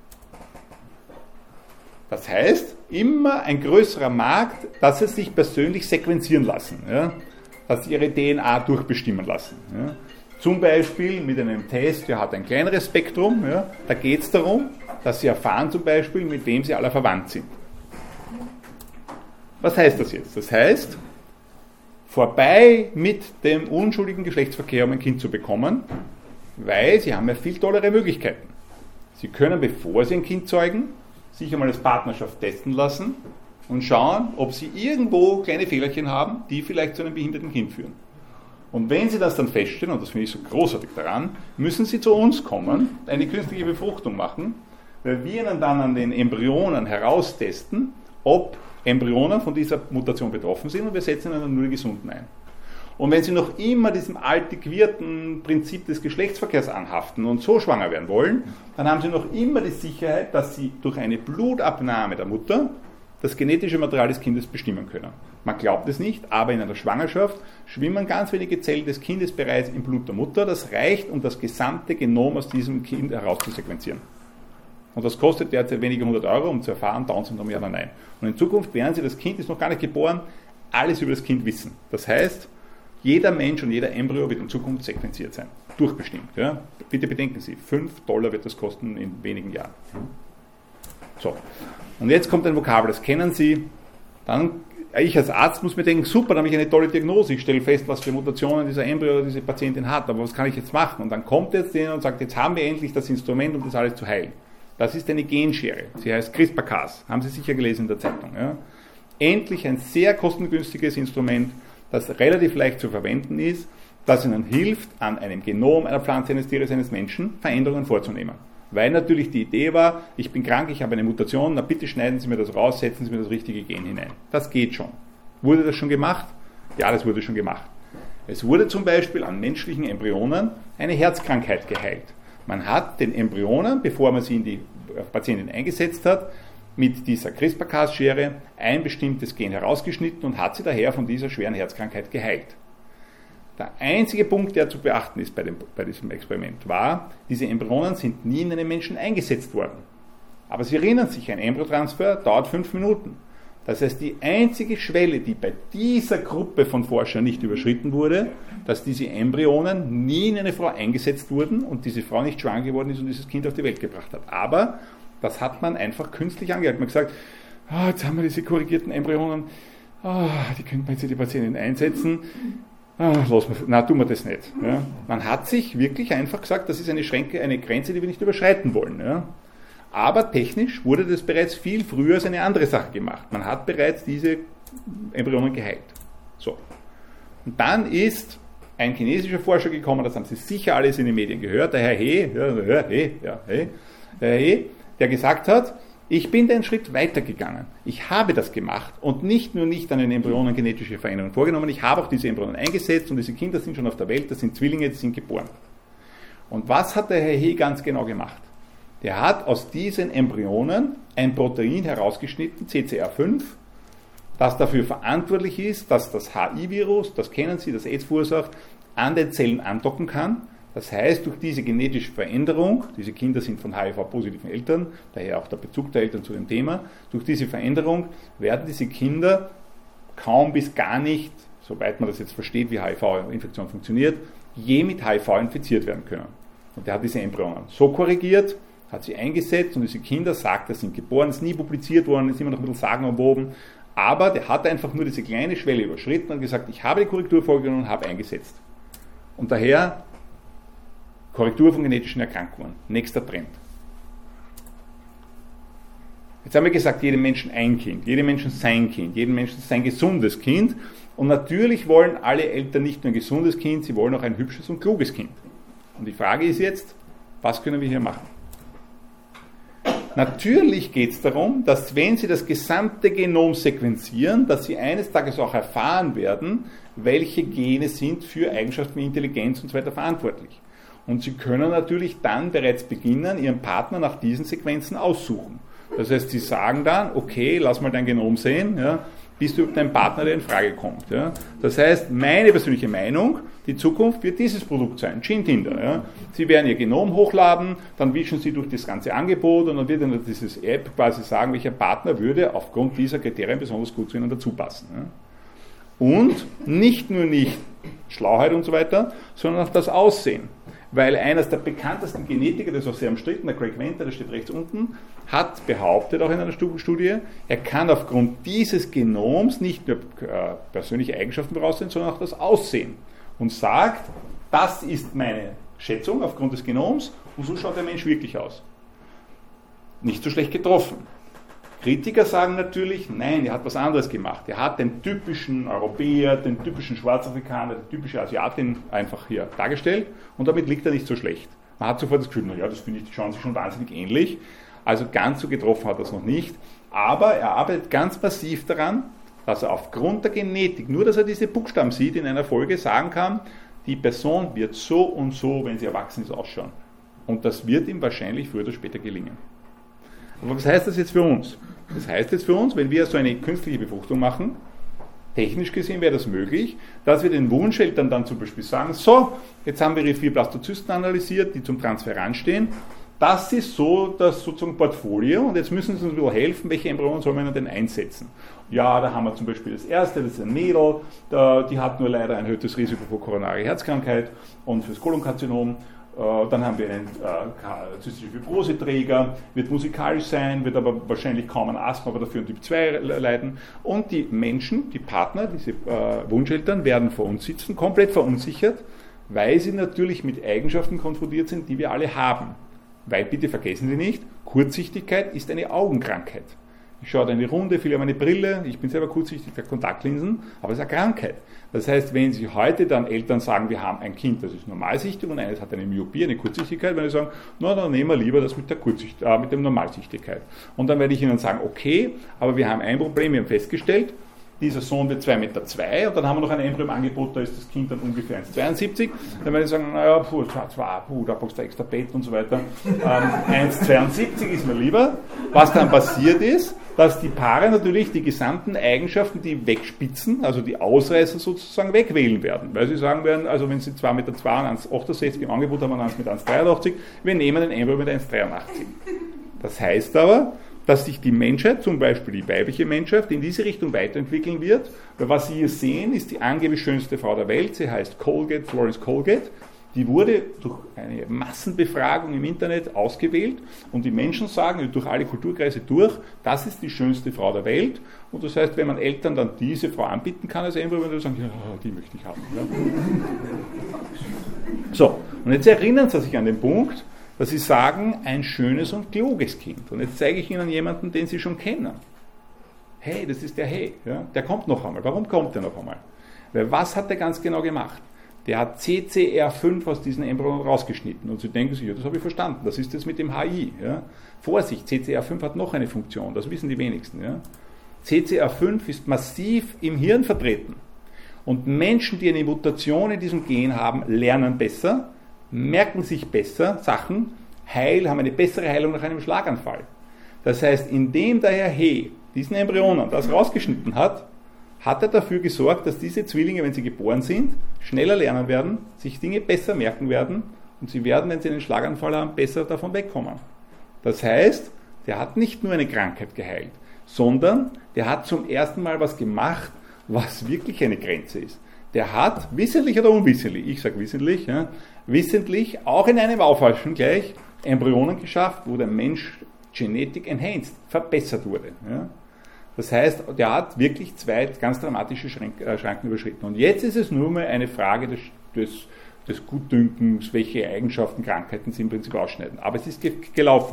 Das heißt, immer ein größerer Markt, dass sie sich persönlich sequenzieren lassen, ja, dass sie ihre D N A durchbestimmen lassen. Ja. Zum Beispiel mit einem Test, der hat ein kleineres Spektrum, ja, da geht es darum, dass sie erfahren zum Beispiel, mit wem sie alle verwandt sind. Was heißt das jetzt? Das heißt, vorbei mit dem unschuldigen Geschlechtsverkehr, um ein Kind zu bekommen, weil sie haben ja viel tollere Möglichkeiten. Sie können, bevor sie ein Kind zeugen, sich einmal als Partnerschaft testen lassen und schauen, ob sie irgendwo kleine Fehlerchen haben, die vielleicht zu einem behinderten Kind führen. Und wenn sie das dann feststellen, und das finde ich so großartig daran, müssen sie zu uns kommen, eine künstliche Befruchtung machen, weil wir ihnen dann an den Embryonen heraustesten, ob Embryonen von dieser Mutation betroffen sind, und wir setzen ihnen dann nur die gesunden ein. Und wenn sie noch immer diesem antiquierten Prinzip des Geschlechtsverkehrs anhaften und so schwanger werden wollen, dann haben sie noch immer die Sicherheit, dass sie durch eine Blutabnahme der Mutter das genetische Material des Kindes bestimmen können. Man glaubt es nicht, aber in einer Schwangerschaft schwimmen ganz wenige Zellen des Kindes bereits im Blut der Mutter. Das reicht, um das gesamte Genom aus diesem Kind herauszusequenzieren. Und das kostet derzeit wenige hundert Euro, um zu erfahren, Down-Syndrom, ja oder nein. Und in Zukunft werden Sie, das Kind ist noch gar nicht geboren, alles über das Kind wissen. Das heißt, jeder Mensch und jeder Embryo wird in Zukunft sequenziert sein. Durchbestimmt. Ja? Bitte bedenken Sie, fünf Dollar wird das kosten in wenigen Jahren. So. Und jetzt kommt ein Vokabel, das kennen Sie. Dann, ich als Arzt muss mir denken, super, dann habe ich eine tolle Diagnose. Ich stelle fest, was für Mutationen dieser Embryo oder diese Patientin hat. Aber was kann ich jetzt machen? Und dann kommt jetzt der und sagt, jetzt haben wir endlich das Instrument, um das alles zu heilen. Das ist eine Genschere. Sie heißt CRISPR-Cas. Haben Sie sicher gelesen in der Zeitung. Ja? Endlich ein sehr kostengünstiges Instrument, das relativ leicht zu verwenden ist, das Ihnen hilft, an einem Genom einer Pflanze, eines Tieres, eines Menschen Veränderungen vorzunehmen. Weil natürlich die Idee war, ich bin krank, ich habe eine Mutation, na bitte schneiden Sie mir das raus, setzen Sie mir das richtige Gen hinein. Das geht schon. Wurde das schon gemacht? Ja, das wurde schon gemacht. Es wurde zum Beispiel an menschlichen Embryonen eine Herzkrankheit geheilt. Man hat den Embryonen, bevor man sie in die Patientin eingesetzt hat, mit dieser CRISPR-Cas-Schere ein bestimmtes Gen herausgeschnitten und hat sie daher von dieser schweren Herzkrankheit geheilt. Der einzige Punkt, der zu beachten ist bei, dem, bei diesem Experiment, war, diese Embryonen sind nie in einen Menschen eingesetzt worden. Aber Sie erinnern sich, ein Embryotransfer dauert fünf Minuten. Das heißt, die einzige Schwelle, die bei dieser Gruppe von Forschern nicht überschritten wurde, dass diese Embryonen nie in eine Frau eingesetzt wurden und diese Frau nicht schwanger geworden ist und dieses Kind auf die Welt gebracht hat. Aber das hat man einfach künstlich angehalten. Man hat gesagt, oh, jetzt haben wir diese korrigierten Embryonen, oh, die könnten wir jetzt in die Patientin einsetzen. Oh, lass mal, na, tun wir das nicht. Ja. Man hat sich wirklich einfach gesagt, das ist eine Schränke, eine Grenze, die wir nicht überschreiten wollen. Ja. Aber technisch wurde das bereits viel früher als eine andere Sache gemacht. Man hat bereits diese Embryonen geheilt. So. Und dann ist ein chinesischer Forscher gekommen, das haben Sie sicher alles in den Medien gehört, der Herr He, ja, der Herr He, ja, He, der Herr He, der gesagt hat, ich bin einen Schritt weiter gegangen. Ich habe das gemacht und nicht nur nicht an den Embryonen genetische Veränderungen vorgenommen, ich habe auch diese Embryonen eingesetzt und diese Kinder sind schon auf der Welt, das sind Zwillinge, die sind geboren. Und was hat der Herr He ganz genau gemacht? Der hat aus diesen Embryonen ein Protein herausgeschnitten, C C R fünf, das dafür verantwortlich ist, dass das H I-Virus, das kennen Sie, das AIDS verursacht, an den Zellen andocken kann. Das heißt, durch diese genetische Veränderung, diese Kinder sind von H I V-positiven Eltern, daher auch der Bezug der Eltern zu dem Thema, durch diese Veränderung werden diese Kinder kaum bis gar nicht, soweit man das jetzt versteht, wie H I V-Infektion funktioniert, je mit H I V infiziert werden können. Und der hat diese Embryonen so korrigiert, hat sie eingesetzt und diese Kinder, sagt er, sind geboren, ist nie publiziert worden, ist immer noch ein bisschen sagenumwoben, aber der hat einfach nur diese kleine Schwelle überschritten und gesagt, ich habe die Korrektur vorgenommen und habe eingesetzt. Und daher Korrektur von genetischen Erkrankungen. Nächster Trend. Jetzt haben wir gesagt, jedem Menschen ein Kind, jedem Menschen sein Kind, jedem Menschen sein gesundes Kind. Und natürlich wollen alle Eltern nicht nur ein gesundes Kind, sie wollen auch ein hübsches und kluges Kind. Und die Frage ist jetzt, was können wir hier machen? Natürlich geht es darum, dass wenn Sie das gesamte Genom sequenzieren, dass Sie eines Tages auch erfahren werden, welche Gene sind für Eigenschaften wie Intelligenz und so weiter verantwortlich. Und Sie können natürlich dann bereits beginnen, Ihren Partner nach diesen Sequenzen aussuchen. Das heißt, Sie sagen dann, okay, lass mal dein Genom sehen, ja, bist du dein Partner, der in Frage kommt. Ja. Das heißt, meine persönliche Meinung, die Zukunft wird dieses Produkt sein, GeneTinder. Ja. Sie werden Ihr Genom hochladen, dann wischen Sie durch das ganze Angebot und dann wird Ihnen dieses App quasi sagen, welcher Partner würde aufgrund dieser Kriterien besonders gut zu Ihnen dazu passen. Ja. Und nicht nur nicht Schlauheit und so weiter, sondern auch das Aussehen. Weil eines der bekanntesten Genetiker, das ist auch sehr umstritten, der Craig Venter, der steht rechts unten, hat behauptet, auch in einer Studie, er kann aufgrund dieses Genoms nicht nur äh, persönliche Eigenschaften voraussehen, sondern auch das Aussehen. Und sagt, das ist meine Schätzung aufgrund des Genoms und so schaut der Mensch wirklich aus. Nicht so schlecht getroffen. Kritiker sagen natürlich, nein, er hat was anderes gemacht. Er hat den typischen Europäer, den typischen Schwarzafrikaner, die typische Asiatin einfach hier dargestellt und damit liegt er nicht so schlecht. Man hat sofort das Gefühl, naja, das finde ich, die schauen sich schon wahnsinnig ähnlich. Also ganz so getroffen hat er es noch nicht. Aber er arbeitet ganz massiv daran, dass er aufgrund der Genetik, nur dass er diese Buchstaben sieht, in einer Folge sagen kann, die Person wird so und so, wenn sie erwachsen ist, ausschauen. Und das wird ihm wahrscheinlich früher oder später gelingen. Aber was heißt das jetzt für uns? Das heißt jetzt für uns, wenn wir so eine künstliche Befruchtung machen, technisch gesehen wäre das möglich, dass wir den Wunscheltern dann zum Beispiel sagen, so, jetzt haben wir ihre vier Blastozysten analysiert, die zum Transfer anstehen, das ist so das sozusagen Portfolio und jetzt müssen Sie uns ein bisschen helfen, welche Embryonen soll man denn einsetzen? Ja, da haben wir zum Beispiel das erste, das ist ein Mädel, die hat nur leider ein erhöhtes Risiko für koronare Herzkrankheit und fürs Kolonkarzinom. Dann haben wir einen äh, zystische Fibroseträger, wird musikalisch sein, wird aber wahrscheinlich kaum an Asthma, aber dafür an Typ zwei leiden. Und die Menschen, die Partner, diese äh, Wunscheltern, werden vor uns sitzen, komplett verunsichert, weil sie natürlich mit Eigenschaften konfrontiert sind, die wir alle haben. Weil, bitte vergessen Sie nicht, Kurzsichtigkeit ist eine Augenkrankheit. Ich schaue da in die Runde, viele haben eine Brille, ich bin selber kurzsichtig, ich trage Kontaktlinsen, aber es ist eine Krankheit. Das heißt, wenn Sie heute dann Eltern sagen, wir haben ein Kind, das ist normalsichtig und eines hat eine Myopie, eine Kurzsichtigkeit, wenn Sie sagen, na, dann nehmen wir lieber das mit der Kurzsicht, äh, mit der Normalsichtigkeit. Und dann werde ich Ihnen sagen, okay, aber wir haben ein Problem, wir haben festgestellt, dieser Sohn wird zwei Meter zwei und dann haben wir noch ein Embryo im Angebot, da ist das Kind dann ungefähr eins Komma zweiundsiebzig. Dann werde ich sagen, naja, puh, puh, da brauchst du extra Bett und so weiter. Ähm, eins Komma zweiundsiebzig ist mir lieber. Was dann passiert ist, dass die Paare natürlich die gesamten Eigenschaften, die wegspitzen, also die Ausreißer sozusagen wegwählen werden. Weil sie sagen werden, also wenn sie zwei Meter zwei und eins Komma achtundsechzig im Angebot haben, eins mit eins Komma dreiundachtzig, wir nehmen ein Embryo mit eins Komma dreiundachtzig. Das heißt aber, dass sich die Menschheit, zum Beispiel die weibliche Menschheit, in diese Richtung weiterentwickeln wird. Weil was Sie hier sehen, ist die angeblich schönste Frau der Welt. Sie heißt Colgate, Florence Colgate. Die wurde durch eine Massenbefragung im Internet ausgewählt und die Menschen sagen durch alle Kulturkreise durch, das ist die schönste Frau der Welt. Und das heißt, wenn man Eltern dann diese Frau anbieten kann als Embryo, dann sagen, ja, die möchte ich haben. Ja. So, und jetzt erinnern Sie sich an den Punkt, dass Sie sagen, ein schönes und kluges Kind. Und jetzt zeige ich Ihnen jemanden, den Sie schon kennen. Hey, das ist der Hey, ja? Der kommt noch einmal. Warum kommt der noch einmal? Weil was hat der ganz genau gemacht? Der hat C C R fünf aus diesen Embryonen rausgeschnitten. Und Sie denken sich, ja, das habe ich verstanden, das ist jetzt mit dem H I. Ja? Vorsicht, C C R fünf hat noch eine Funktion, das wissen die wenigsten. Ja? C C R fünf ist massiv im Hirn vertreten. Und Menschen, die eine Mutation in diesem Gen haben, lernen besser, merken sich besser Sachen, heil, haben eine bessere Heilung nach einem Schlaganfall. Das heißt, indem der Herr He diesen Embryonen das rausgeschnitten hat, hat er dafür gesorgt, dass diese Zwillinge, wenn sie geboren sind, schneller lernen werden, sich Dinge besser merken werden und sie werden, wenn sie einen Schlaganfall haben, besser davon wegkommen. Das heißt, der hat nicht nur eine Krankheit geheilt, sondern der hat zum ersten Mal was gemacht, was wirklich eine Grenze ist. Der hat, wissentlich oder unwissentlich, ich sage wissentlich, ja, wissentlich auch in einem Aufwaschen gleich Embryonen geschafft, wo der Mensch Genetic Enhanced verbessert wurde. Ja. Das heißt, der hat wirklich zwei ganz dramatische Schranken überschritten. Und jetzt ist es nur mal eine Frage des, des, des Gutdünkens, welche Eigenschaften, Krankheiten sie im Prinzip ausschneiden. Aber es ist ge- gelaufen.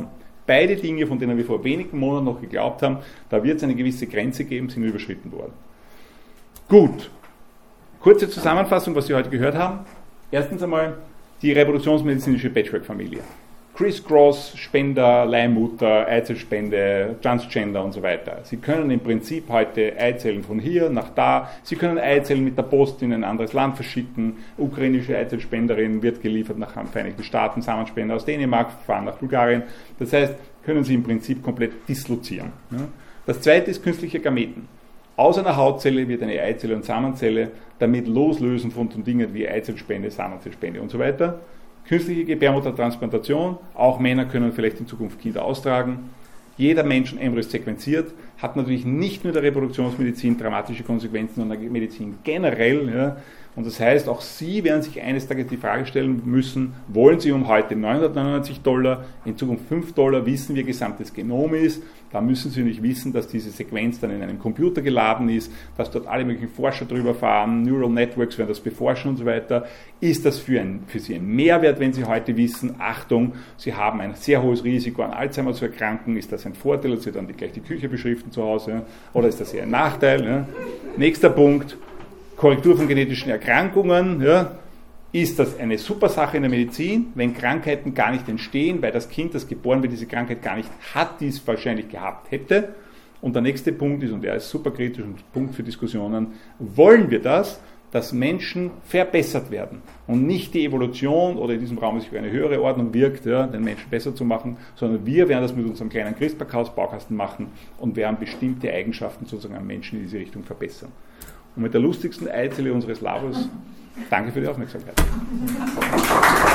beide Dinge, von denen wir vor wenigen Monaten noch geglaubt haben, da wird es eine gewisse Grenze geben, sind überschritten worden. Gut, kurze Zusammenfassung, was Sie heute gehört haben. Erstens einmal die reproduktionsmedizinische Patchwork-Familie. Criss-Cross, Spender, Leihmutter, Eizellspende, Transgender und so weiter. Sie können im Prinzip heute Eizellen von hier nach da, Sie können Eizellen mit der Post in ein anderes Land verschicken, ukrainische Eizellspenderin wird geliefert nach den Vereinigten Staaten, Samenspender aus Dänemark fahren nach Bulgarien. Das heißt, können Sie im Prinzip komplett dislozieren. Das zweite ist künstliche Gameten. Aus einer Hautzelle wird eine Eizelle und Samenzelle, damit loslösen von Dingen wie Eizellspende, Samenzellspende und so weiter. Künstliche Gebärmuttertransplantation, auch Männer können vielleicht in Zukunft Kinder austragen. Jeder Menschenembryo ist sequenziert, hat natürlich nicht nur in der Reproduktionsmedizin dramatische Konsequenzen, sondern in der Medizin generell. Ja. Und das heißt, auch Sie werden sich eines Tages die Frage stellen müssen, wollen Sie um heute neunhundertneunundneunzig Dollar, in Zukunft fünf Dollar wissen, wie Ihr gesamtes Genom ist. Da müssen Sie nicht wissen, dass diese Sequenz dann in einem Computer geladen ist, dass dort alle möglichen Forscher drüber fahren, Neural Networks werden das beforschen und so weiter. Ist das für, ein, für Sie ein Mehrwert, wenn Sie heute wissen, Achtung, Sie haben ein sehr hohes Risiko an Alzheimer zu erkranken, ist das ein Vorteil, dass Sie dann gleich die Küche beschriften zu Hause, ja? Oder ist das eher ein Nachteil? Ja? Nächster Punkt. Korrektur von genetischen Erkrankungen, ja, ist das eine super Sache in der Medizin, wenn Krankheiten gar nicht entstehen, weil das Kind, das geboren wird, diese Krankheit gar nicht hat, die es wahrscheinlich gehabt hätte. Und der nächste Punkt ist, und der ist super kritisch und Punkt für Diskussionen, wollen wir das, dass Menschen verbessert werden und nicht die Evolution oder in diesem Raum sich für eine höhere Ordnung wirkt, ja, den Menschen besser zu machen, sondern wir werden das mit unserem kleinen CRISPR-Cas-Baukasten machen und werden bestimmte Eigenschaften sozusagen am Menschen in diese Richtung verbessern. Und mit der lustigsten Eizelle unseres Labors, danke für die Aufmerksamkeit.